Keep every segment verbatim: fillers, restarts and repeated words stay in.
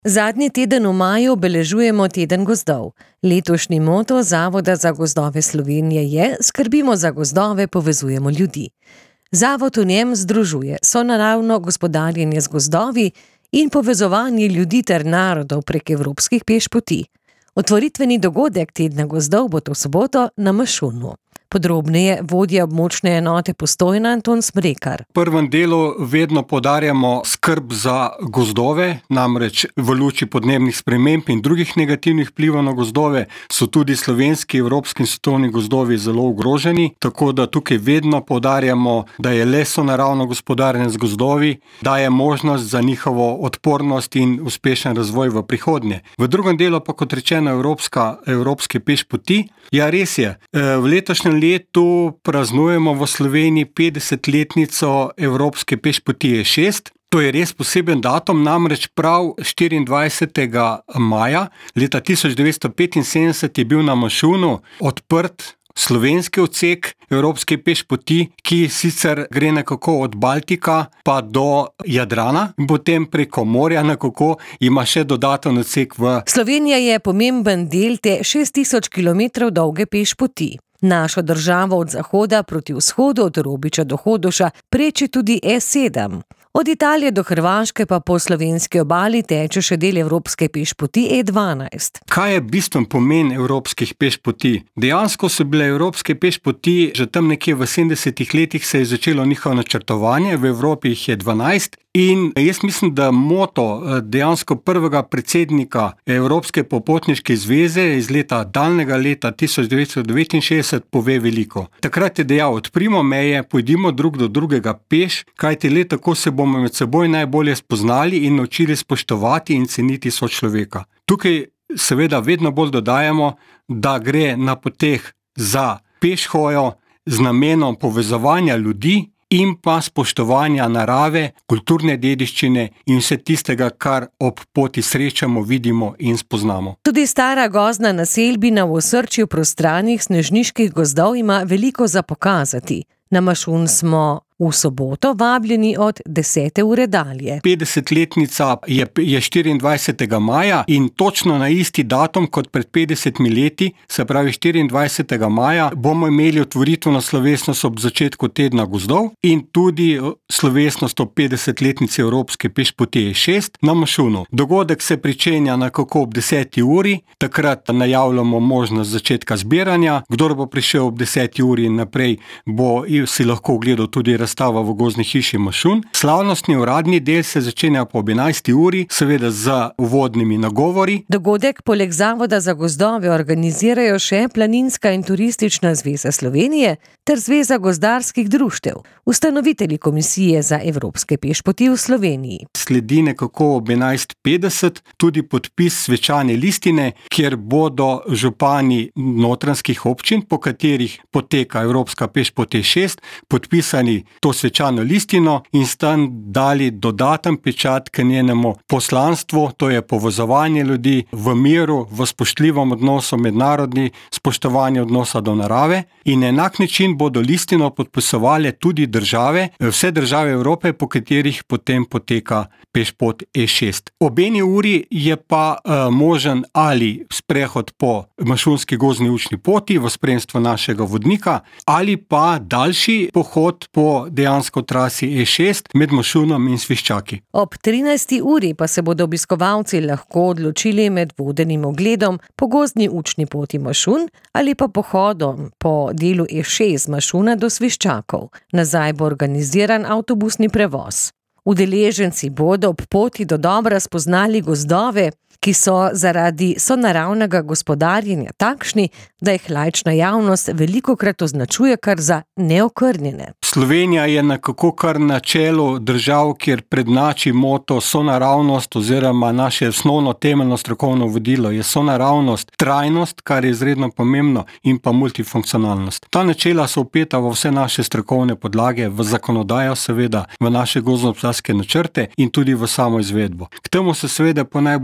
Zadnji teden v maju obeležujemo teden gozdov. Letošnji moto Zavoda za gozdove Slovenije je: skrbimo za gozdove, povezujemo ljudi. Zavod v njem združuje sonaravno gospodarjenje z gozdovi in povezovanje ljudi ter narodov prek evropskih pešpoti. Otvoritveni dogodek tedna gozdov bo to soboto na Mašunu. Podrobneje vodja območne enote Postojna Anton Smrekar. V prvem delu vedno poudarjamo skrb za gozdove, namreč v luči podnebnih sprememb in drugih negativnih vplivov na gozdove so tudi slovenski, evropski in svetovni gozdovi zelo ogroženi, tako da tukaj vedno poudarjamo, da je le sonaravno gospodarjenje z gozdovi, daje možnost za njihovo odpornost in uspešen razvoj v prihodnje. V drugem delu pa, kot rečeno, evropska, evropske pešpoti. Ja, res je, v letošnjem letu praznujemo v Sloveniji petdesetletnico Evropske pešpoti E šest. To je res poseben datum, namreč prav štiriindvajsetega maja leta tisoč devetsto petinsedemdeset je bil na Mašunu odprt slovenski odsek Evropske pešpoti, ki sicer gre nekako od Baltika pa do Jadrana in potem preko morja nekako ima še dodaten odsek v... Slovenija je pomemben del te šest tisoč kilometrov dolge pešpoti. Našo državo od zahoda proti vzhodu, od Robiča do Hodoša, preči tudi E sedem. Od Italije do Hrvaške pa po slovenski obali teče še del evropske pešpoti E dvanajst. Kaj je bistven pomen evropskih pešpoti? Dejansko so bile evropske pešpoti že tam nekje v sedemdesetih letih se je začelo njihovo načrtovanje, v Evropi jih je dvanajst. In jaz mislim, da moto dejansko prvega predsednika Evropske popotniške zveze iz leta daljnega leta tisoč devetsto devetinšestdeset pove veliko. Takrat je dejal: odprimo meje, pojdimo drug do drugega peš, kajti le tako se bomo med seboj najbolje spoznali in naučili spoštovati in ceniti sočloveka. Tukaj seveda vedno bolj dodajamo, da gre na poteh za pešhojo z namenom povezovanja ljudi in pa spoštovanja narave, kulturne dediščine in vse tistega, kar ob poti srečamo, vidimo in spoznamo. Tudi stara gozdna naselbina v osrčju prostranih snežniških gozdov ima veliko za pokazati. Na Mašun smo v soboto vabljeni od desete ure dalje. petdesetletnica je, je štiriindvajsetega maja in točno na isti datum kot pred petdesetimi leti, se pravi štiriindvajsetega maja, bomo imeli otvoritveno slovesnost ob začetku tedna gozdov in tudi slovesnost ob petdesetletnici Evropske pešpoti E šest na Mašunu. Dogodek se pričenja nekako ob deseti uri, takrat najavljamo možnost začetka zbiranja. Kdor bo prišel ob deseti uri in naprej, bo si lahko ogledal tudi razstava v gozdni hiši Mašun. Slavnostni uradni del se začenja po enajsti uri, seveda z uvodnimi nagovori. Dogodek poleg Zavoda za gozdove organizirajo še Planinska in turistična zveza Slovenije ter Zveza gozdarskih društev, ustanovitelji Komisije za evropske pešpoti v Sloveniji. Sledi nekako ob enajst petdeset tudi podpis svečane listine, kjer bodo župani notranjskih občin, po katerih poteka Evropska pešpoti E šest, podpisani to svečano listino in s tem dali dodaten pečat k njenemu poslanstvu, to je povezovanje ljudi v miru, v spoštljivem odnosu mednarodni, spoštovanje odnosa do narave, in enak način bodo listino podpisovali tudi države, vse države Evrope, po katerih potem poteka pešpot E šest. Ob eni uri je pa uh, možen ali sprehod po Mašunski gozdni učni poti v spremstvu našega vodnika ali pa daljši pohod po dejansko trasi E šest med Mašunom in Sviščaki. Ob trinajsti uri pa se bodo obiskovalci lahko odločili med vodenim ogledom po gozdni učni poti Mašun ali pa pohodom po delu E šest z Mašuna do Sviščakov. Nazaj bo organiziran avtobusni prevoz. Udeleženci bodo ob poti dodobra spoznali gozdove, ki so zaradi sonaravnega gospodarjenja takšni, da jih laična javnost velikokrat označuje kar za neokrnjene. Slovenija je nekako kar na čelu držav, kjer prednači moto sonaravnost oziroma naše osnovno temeljno strokovno vodilo je sonaravnost, trajnost, kar je izredno pomembno, in pa multifunkcionalnost. Ta načela so vpeta v vse naše strokovne podlage, v zakonodajo seveda, v naše gozdno-gospodarske načrte in tudi v samo izvedbo. K temu se seveda po najboljših močeh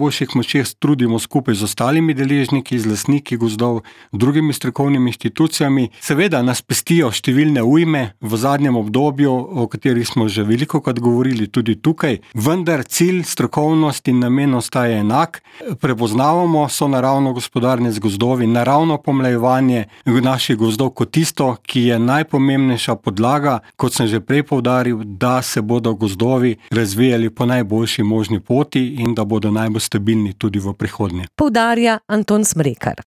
močeh trudimo skupaj z ostalimi deležniki, z lastniki gozdov, drugimi strokovnimi inštitucijami. Seveda nas pestijo številne ujme v zadnjem obdobju, o katerih smo že velikokrat govorili tudi tukaj, vendar cilj, strokovnost in namen ostaja enak. Prepoznavamo sonaravno gospodarjenje z gozdovi, naravno pomlajevanje naših gozdov kot tisto, ki je najpomembnejša podlaga, kot sem že prej poudaril, da se bodo gozdovi razvijali po najboljši možni poti in da bodo najbolj stabilni tudi v prihodnje. Poudarja Anton Smrekar.